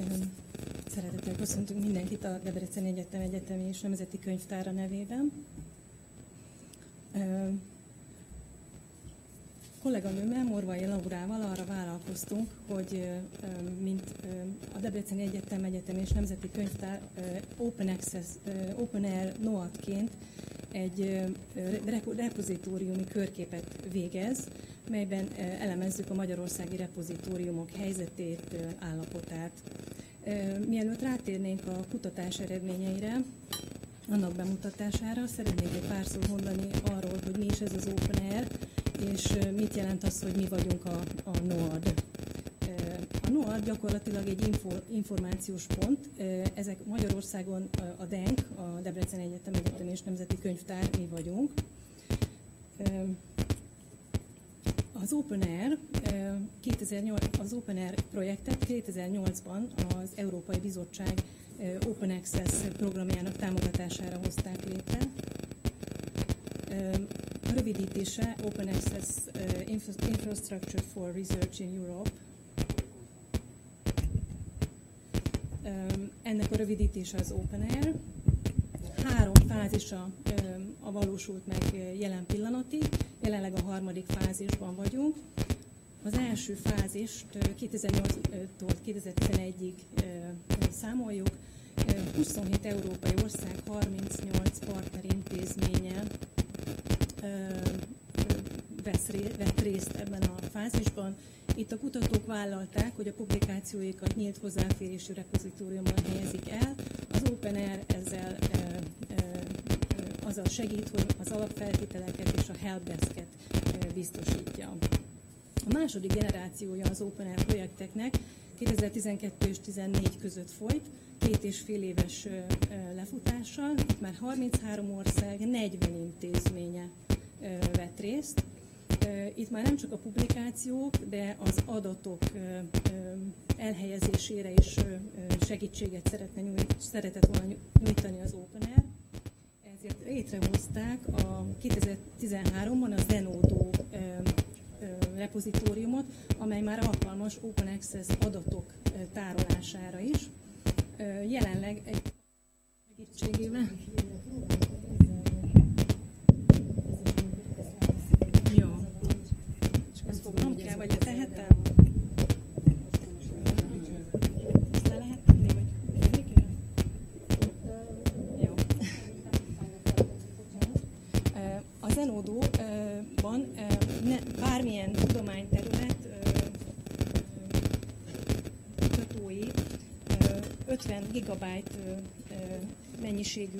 Szeretettel köszöntünk mindenkit a Debreceni Egyetem Egyetemi és Nemzeti Könyvtára nevében. Kolléganőmmel, Morvai Laurával arra vállalkoztunk, hogy mint a Debreceni Egyetem Egyetemi és Nemzeti Könyvtár Open Access, Open Air NOAD-ként egy repozitóriumi körképet végez, melyben elemezzük a magyarországi repozitóriumok helyzetét, állapotát. Mielőtt rátérnénk a kutatás eredményeire, annak bemutatására szeretnék egy pár szót mondani arról, hogy mi is ez az Open Air, és mit jelent az, hogy mi vagyunk a NOAD. A NOAD gyakorlatilag egy információs pont. Ezek Magyarországon a DENK, a Debreceni Egyetem Egyetemi és Nemzeti Könyvtár, mi vagyunk. Az Open Air, az Open Air projektet 2008-ban az Európai Bizottság Open Access programjának támogatására hozták létre. A rövidítése Open Access Infrastructure for Research in Europe. Ennek a rövidítése az Open Air. 3 fázisa valósult meg jelen pillanatig, jelenleg a 3. fázisban vagyunk. Az első fázist 2008-tól 2011-ig számoljuk. 27 európai ország, 38 partnerintézménye vett részt ebben a fázisban. Itt a kutatók vállalták, hogy a publikációikat nyílt hozzáférésű repozitóriumban helyezik el. Az Open Air ezzel azzal segít, hogy az alapfeltételeket és a helpdesket biztosítja. A második generációja az Open Air projekteknek 2012 és 2014 között folyt, 2,5 éves lefutással. Itt már 33 ország, 40 intézménye vett részt. Itt már nem csak a publikációk, de az adatok elhelyezésére is segítséget szeretett volna nyújtani az Open Air. Ezért létrehozták a 2013-ban a Zenodo repozitóriumot, amely már alkalmas Open Access adatok tárolására is. Jelenleg egy segítségével. Jó. És ezt fognom kell, vagy tehetem? Ezt le lehet tenni, vagy félni kell? Jó. A Zenodóban bármilyen tudományterület kutatói 50 gigabyte mennyiségű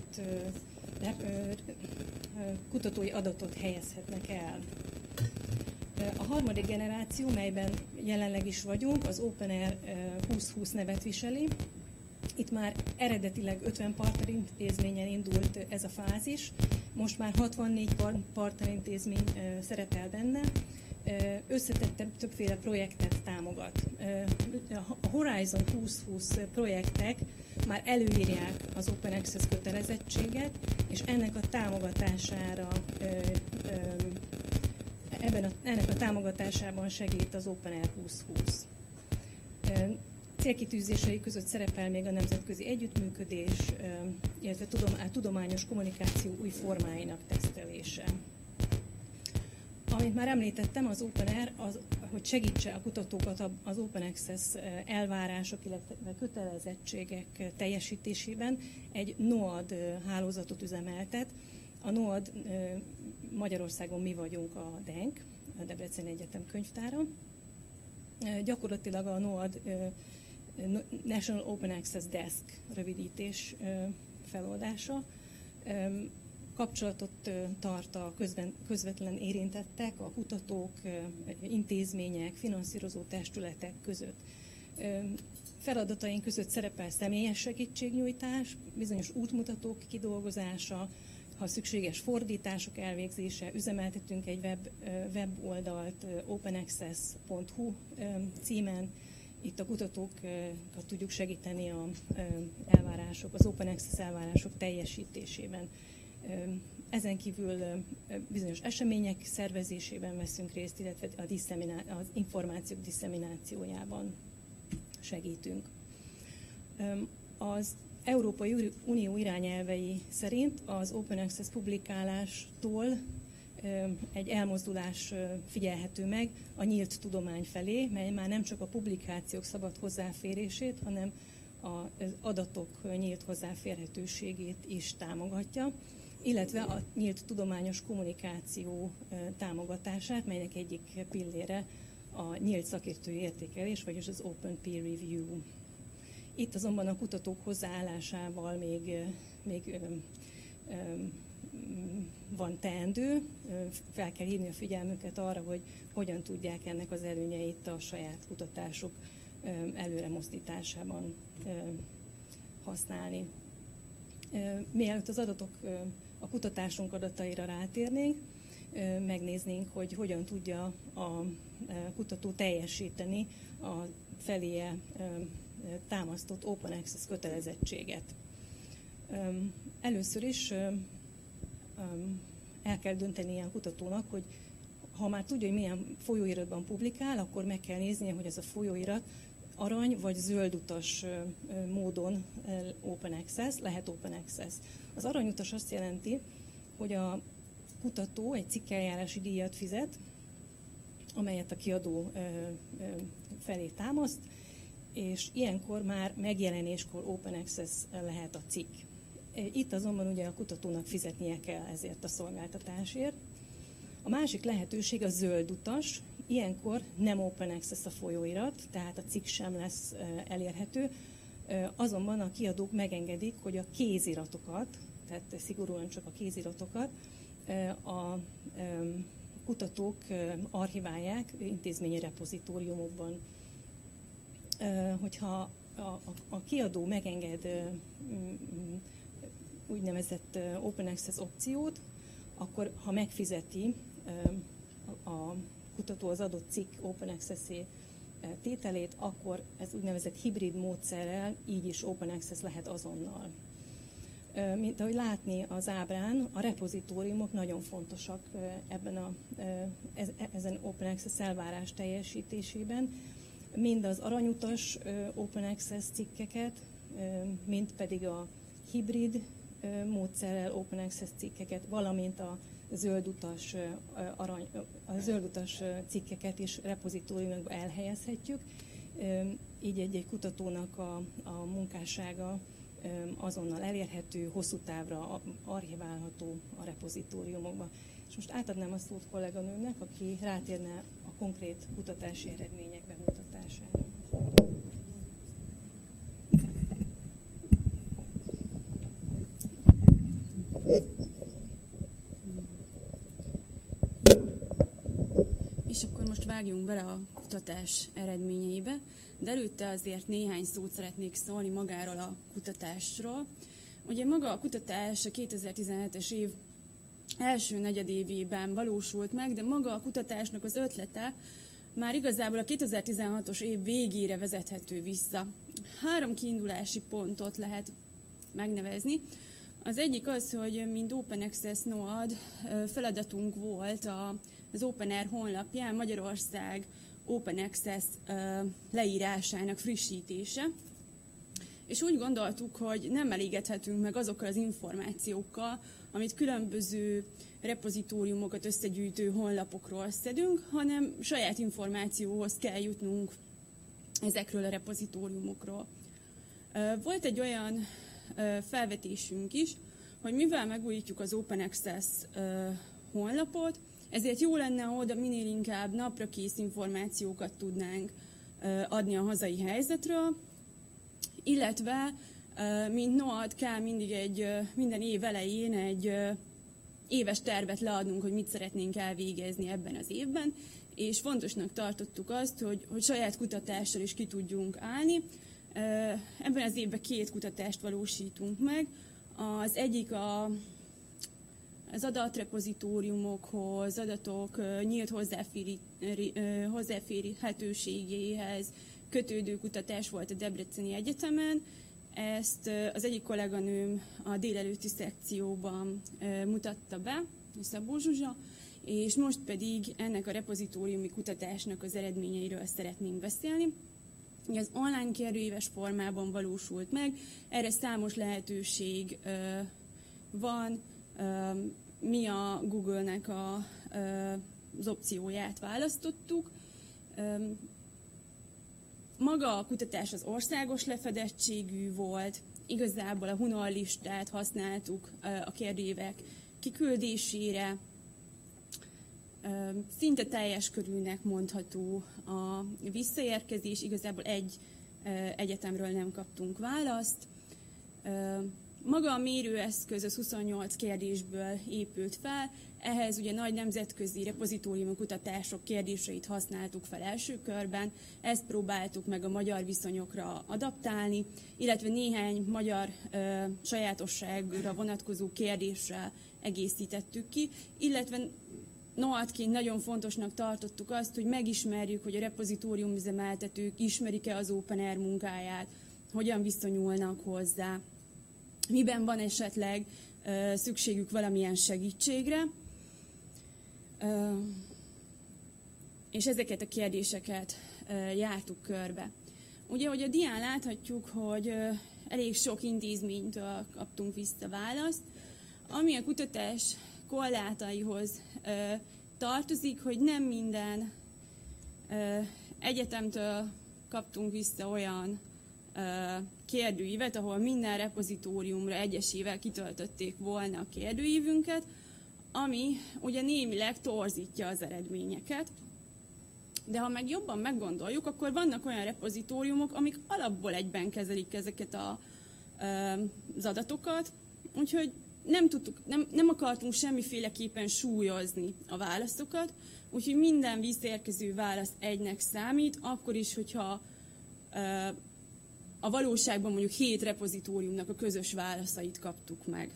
kutatói adatot helyezhetnek el. A 3. generáció, melyben jelenleg is vagyunk, az Open Air 2020 nevet viseli. Itt már eredetileg 50 partnerintézményen indult ez a fázis, most már 64 partnerintézmény szerepel benne, összetettebb többféle projektet támogat. A Horizon 2020 projektek már előírják az Open Access kötelezettséget, és ennek a támogatására ennek a támogatásában segít az Open Air 2020. Célkitűzései között szerepel még a nemzetközi együttműködés, illetve a tudományos kommunikáció új formáinak tesztelése. Amit már említettem, az Open Air, hogy segítse a kutatókat az Open Access elvárások, illetve kötelezettségek teljesítésében, egy NOAD hálózatot üzemeltet. A NOAD Magyarországon mi vagyunk a DENK, a Debreceni Egyetem Könyvtára. Gyakorlatilag a NOAD National Open Access Desk rövidítés feloldása. Kapcsolatot tart a közvetlen érintettek, a kutatók, intézmények, finanszírozó testületek között. Feladataink között szerepel személyes segítségnyújtás, bizonyos útmutatók kidolgozása, ha szükséges fordítások elvégzése, üzemeltetünk egy weboldalt openaccess.hu címen. Itt a kutatókat tudjuk segíteni az Open Access elvárások teljesítésében. Ezen kívül bizonyos események szervezésében veszünk részt, illetve az információk disszeminációjában segítünk. Az Európai Unió irányelvei szerint az Open Access publikálástól egy elmozdulás figyelhető meg a nyílt tudomány felé, mely már nem csak a publikációk szabad hozzáférését, hanem az adatok nyílt hozzáférhetőségét is támogatja, illetve a nyílt tudományos kommunikáció támogatását, melynek egyik pillére a nyílt szakértői értékelés, vagyis az Open Peer Review. Itt azonban a kutatók hozzáállásával még van teendő, fel kell hívni a figyelmüket arra, hogy hogyan tudják ennek az előnyeit a saját kutatásuk előre mozdításában használni. Mielőtt az a kutatásunk adataira rátérnénk, megnéznénk, hogy hogyan tudja a kutató teljesíteni a feléje támasztott Open Access kötelezettséget. Először is el kell döntenie a kutatónak, hogy ha már tudja, hogy milyen folyóiratban publikál, akkor meg kell néznie, hogy ez a folyóirat arany vagy zöld utas módon Open Access, lehet Open Access. Az aranyutas azt jelenti, hogy a kutató egy cikkeljárási díjat fizet, amelyet a kiadó felé támaszt, és ilyenkor már megjelenéskor Open Access lehet a cikk. Itt azonban ugye a kutatónak fizetnie kell ezért a szolgáltatásért. A másik lehetőség a zöld utas, ilyenkor nem Open Access a folyóirat, tehát a cikk sem lesz elérhető, azonban a kiadók megengedik, hogy a kéziratokat, tehát szigorúan csak a kéziratokat a kutatók archiválják intézményi repozitóriumokban. Hogyha a kiadó megenged úgynevezett Open Access opciót, akkor ha megfizeti a kutató az adott cikk Open Access-é tételét, akkor ez úgynevezett hibrid módszerrel így is Open Access lehet azonnal. Mint ahogy látni az ábrán, a repozitóriumok nagyon fontosak ezen Open Access elvárás teljesítésében, mind az aranyutas Open Access cikkeket, mind pedig a hibrid módszerrel Open Access cikkeket, valamint a zöldutas cikkeket is repozitóriumokba elhelyezhetjük. Így egy kutatónak a munkássága azonnal elérhető, hosszú távra archiválható a repozitóriumokba. És most átadnám a szót kolléganőmnek, aki rátérne a konkrét kutatási eredmények bemutatására. És akkor most vágjunk bele a kutatás eredményeibe, de előtte azért néhány szót szeretnék szólni magáról a kutatásról. Ugye maga a kutatás a 2017-es év első negyedévében valósult meg, de maga a kutatásnak az ötlete már igazából a 2016-os év végére vezethető vissza. 3 kiindulási pontot lehet megnevezni. Az egyik az, hogy mint Open Access NOAD feladatunk volt az OpenAIRE honlapján Magyarország Open Access leírásának frissítése, és úgy gondoltuk, hogy nem elégedhetünk meg azokkal az információkkal, amit különböző repozitóriumokat összegyűjtő honlapokról szedünk, hanem saját információhoz kell jutnunk ezekről a repozitóriumokról. Volt egy olyan felvetésünk is, hogy mivel megújítjuk az Open Access honlapot, ezért jó lenne, ha oda minél inkább naprakész információkat tudnánk adni a hazai helyzetről, illetve mint NOAD kell minden év elején egy éves tervet leadnunk, hogy mit szeretnénk elvégezni ebben az évben, és fontosnak tartottuk azt, hogy saját kutatással is ki tudjunk állni. Ebben az évben 2 kutatást valósítunk meg. Az egyik az adatrepozitóriumokhoz, adatok nyílt hozzáférhetőségéhez kötődő kutatás volt a Debreceni Egyetemen. Ezt az egyik kolléganőm a délelőtti szekcióban mutatta be, Szabó Zsuzsa, és most pedig ennek a repozitóriumi kutatásnak az eredményeiről szeretnénk beszélni. Az online kérdőíves formában valósult meg, erre számos lehetőség van, mi a Google-nek az opcióját választottuk. Maga a kutatás az országos lefedettségű volt, igazából a Hunor listát használtuk a kérdőívek kiküldésére, szinte teljes körűnek mondható a visszaérkezés, igazából egy egyetemről nem kaptunk választ. Maga a mérőeszköz az 28 kérdésből épült fel, ehhez ugye nagy nemzetközi repozitóriumi kutatások kérdéseit használtuk fel első körben, ezt próbáltuk meg a magyar viszonyokra adaptálni, illetve néhány magyar sajátosságra vonatkozó kérdéssel egészítettük ki, illetve noatként nagyon fontosnak tartottuk azt, hogy megismerjük, hogy a repozitórium üzemeltetők ismerik-e az OpenAIRE munkáját, hogyan viszonyulnak hozzá, miben van esetleg szükségük valamilyen segítségre, és ezeket a kérdéseket jártuk körbe. Ugye, hogy a dián láthatjuk, hogy elég sok intézménytől kaptunk vissza választ, ami a kutatás korlátaihoz tartozik, hogy nem minden egyetemtől kaptunk vissza olyan kérdőívet, ahol minden repozitóriumra egyesével kitöltötték volna a kérdőívünket, ami ugye némileg torzítja az eredményeket. De ha meg jobban meggondoljuk, akkor vannak olyan repozitóriumok, amik alapból egyben kezelik ezeket az adatokat, úgyhogy nem akartunk semmiféleképpen súlyozni a válaszokat, úgyhogy minden visszaérkező válasz egynek számít, akkor is, hogyha a valóságban mondjuk 7 repozitóriumnak a közös válaszait kaptuk meg.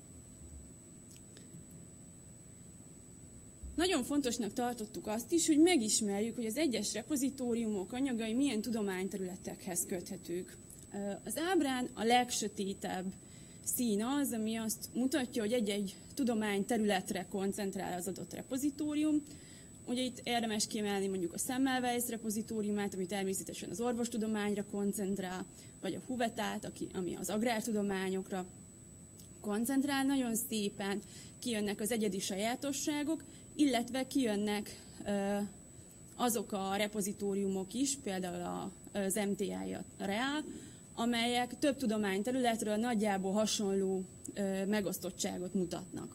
Nagyon fontosnak tartottuk azt is, hogy megismerjük, hogy az egyes repozitóriumok anyagai milyen tudományterületekhez köthetők. Az ábrán a legsötétebb szín az, ami azt mutatja, hogy egy-egy tudományterületre koncentrál az adott repozitórium. Ugye itt érdemes kiemelni mondjuk a Semmelweis repozitóriumát, ami természetesen az orvostudományra koncentrál, vagy a Huvetát, ami az agrártudományokra koncentrál. Nagyon szépen kijönnek az egyedi sajátosságok, illetve kijönnek azok a repozitóriumok is, például az MTI, a REAL, amelyek több tudományterületről nagyjából hasonló megosztottságot mutatnak.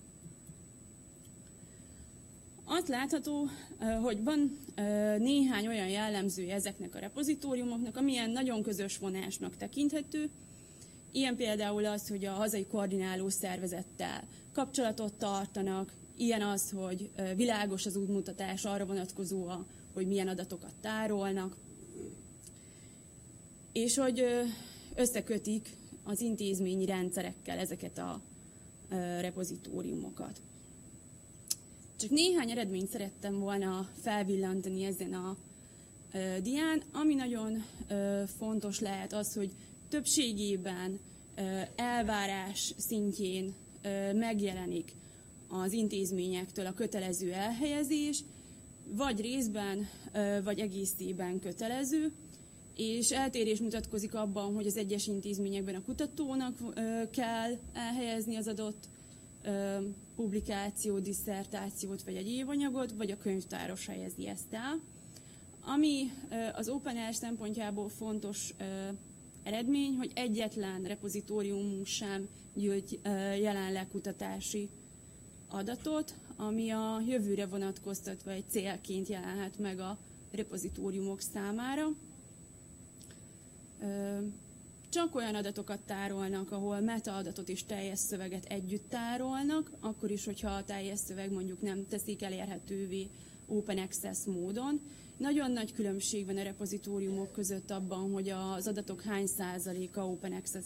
Azt látható, hogy van néhány olyan jellemzője ezeknek a repozitóriumoknak, amilyen nagyon közös vonásnak tekinthető. Ilyen például az, hogy a hazai koordináló szervezettel kapcsolatot tartanak, ilyen az, hogy világos az útmutatás arra vonatkozóan, hogy milyen adatokat tárolnak, és hogy összekötik az intézményi rendszerekkel ezeket a repozitóriumokat. Csak néhány eredményt szerettem volna felvillantani ezen a dián, ami nagyon fontos lehet az, hogy többségében elvárás szintjén megjelenik az intézményektől a kötelező elhelyezés, vagy részben, vagy egészében kötelező, és eltérés mutatkozik abban, hogy az egyes intézményekben a kutatónak kell elhelyezni az adott publikációt, disszertációt vagy egyéb anyagot, vagy a könyvtáros helyezi ezt el. Ami az OpenAIRE szempontjából fontos eredmény, hogy egyetlen repozitóriumunk sem gyűjt jelenleg kutatási adatot, ami a jövőre vonatkoztatva egy célként jelenhet meg a repozitóriumok számára. Csak olyan adatokat tárolnak, ahol metaadatot és teljes szöveget együtt tárolnak, akkor is, hogyha a teljes szöveg mondjuk nem teszik elérhetővé open access módon. Nagyon nagy különbség van a repozitóriumok között abban, hogy az adatok hány százaléka open access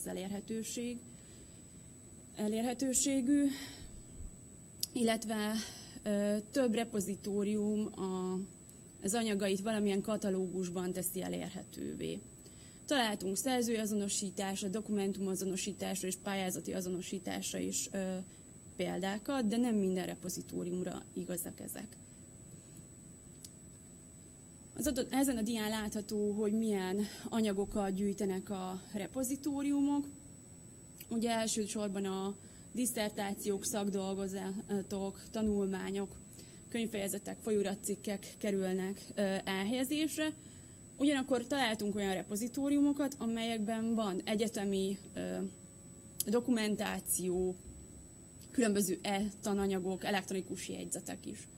elérhetőségű, illetve több repozitórium az anyagait valamilyen katalógusban teszi elérhetővé. Találtunk szerzői azonosításra, dokumentumazonosításra és pályázati azonosításra is példákat, de nem minden repozitóriumra igazak ezek. Ezen a dián látható, hogy milyen anyagokat gyűjtenek a repozitóriumok. Ugye elsősorban a disszertációk, szakdolgozatok, tanulmányok, könyvfejezetek, folyóiratcikkek kerülnek elhelyezésre. Ugyanakkor találtunk olyan repozitóriumokat, amelyekben van egyetemi dokumentáció, különböző tananyagok, elektronikus jegyzetek is.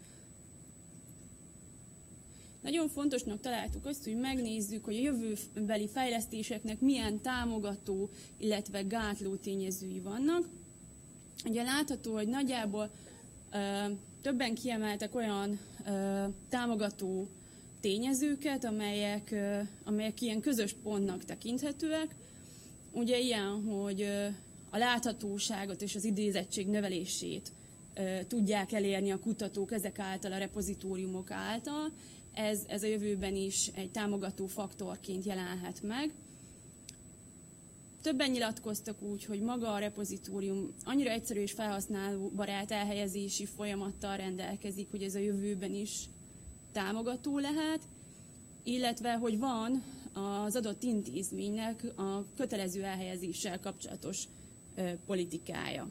Nagyon fontosnak találtuk azt, hogy megnézzük, hogy a jövőbeli fejlesztéseknek milyen támogató, illetve gátló tényezői vannak. Ugye látható, hogy nagyjából többen kiemeltek olyan támogató tényezőket, amelyek ilyen közös pontnak tekinthetőek. Ugye ilyen, hogy a láthatóságot és az idézettség növelését tudják elérni a kutatók ezek által, a repozitóriumok által. Ez a jövőben is egy támogató faktorként jelenhet meg. Többen nyilatkoztak úgy, hogy maga a repozitórium annyira egyszerű és felhasználóbarát elhelyezési folyamattal rendelkezik, hogy ez a jövőben is támogató lehet, illetve hogy van az adott intézménynek a kötelező elhelyezéssel kapcsolatos politikája.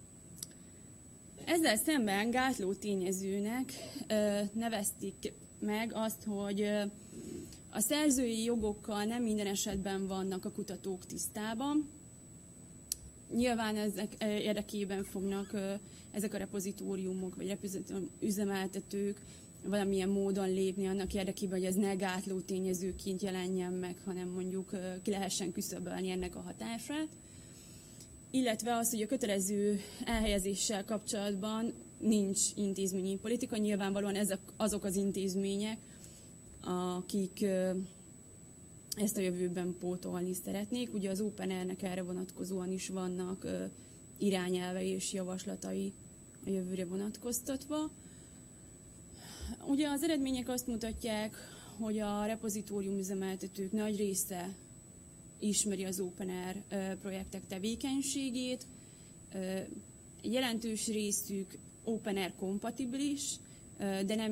Ezzel szemben gátló tényezőnek nevezték meg azt, hogy a szerzői jogokkal nem minden esetben vannak a kutatók tisztában. Nyilván ezek érdekében fognak ezek a repozitóriumok vagy repozitórium üzemeltetők valamilyen módon lépni annak érdekében, hogy ez ne gátló tényezőként jelenjen meg, hanem mondjuk ki lehessen küszöbölni ennek a hatását. Illetve az, hogy a kötelező elhelyezéssel kapcsolatban nincs intézményi politika. Nyilvánvalóan ezek azok az intézmények, akik ezt a jövőben pótolni szeretnék. Ugye az Open Air-nek erre vonatkozóan is vannak irányelvei és javaslatai a jövőre vonatkoztatva. Ugye az eredmények azt mutatják, hogy a repozitórium üzemeltetők nagy része ismeri az Open Air projektek tevékenységét. Jelentős részük Open Air kompatibilis, de nem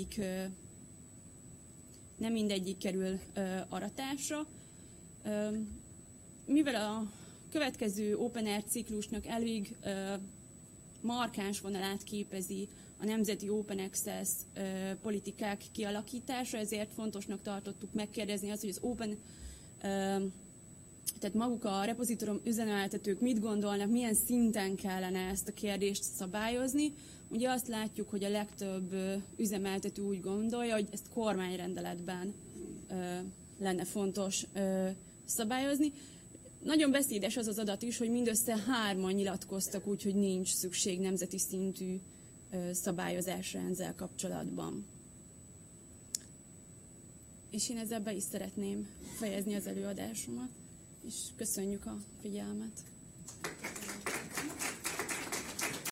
mindegyik kerül aratásra. Mivel a következő Open Air ciklusnak elég markáns vonalát képezi a nemzeti Open Access politikák kialakítása, ezért fontosnak tartottuk megkérdezni azt, hogy az Open, tehát maguk a repozitórium üzemeltetők mit gondolnak, milyen szinten kellene ezt a kérdést szabályozni. Ugye azt látjuk, hogy a legtöbb üzemeltető úgy gondolja, hogy ezt kormányrendeletben lenne fontos szabályozni. Nagyon beszédes az az adat is, hogy mindössze 3-an nyilatkoztak úgy, hogy nincs szükség nemzeti szintű szabályozásra ezzel kapcsolatban. És én ezzel be is szeretném fejezni az előadásomat, és köszönjük a figyelmet.